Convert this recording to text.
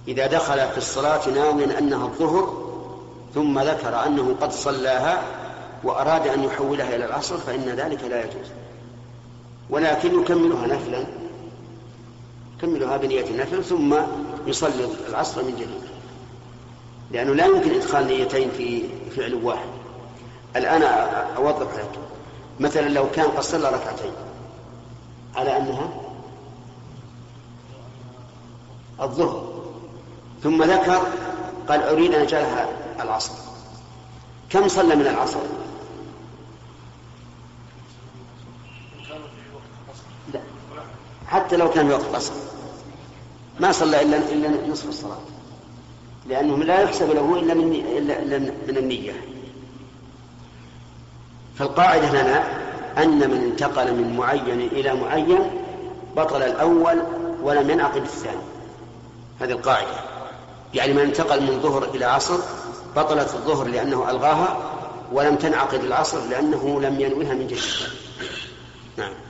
إذا دخل في الصلاة ناويا أنها الظهر ثم ذكر أنه قد صلاها وأراد أن يحولها إلى العصر فإن ذلك لا يجوز، ولكن يكملها نفلا، يكملها بنية النفل ثم يصلي العصر من جديد، لأنه لا يمكن إدخال نيتين في فعل واحد. الآن أوضح لك، مثلا لو كان قد صلى ركعتين على أنها الظهر ثم ذكر قال أريد أن أجعلها العصر، كم صلى من العصر؟ لا، حتى لو كان في وقت القصر ما صلى إلا نصف الصلاة، لأنه لا يحسب له إلا من النية. فالقاعدة لنا أن من انتقل من معين إلى معين بطل الأول ولم ينعقد الثاني، هذه القاعدة. يعني من انتقل من ظهر إلى عصر بطلت الظهر لأنه ألغاها، ولم تنعقد العصر لأنه لم ينويها من جديد. نعم.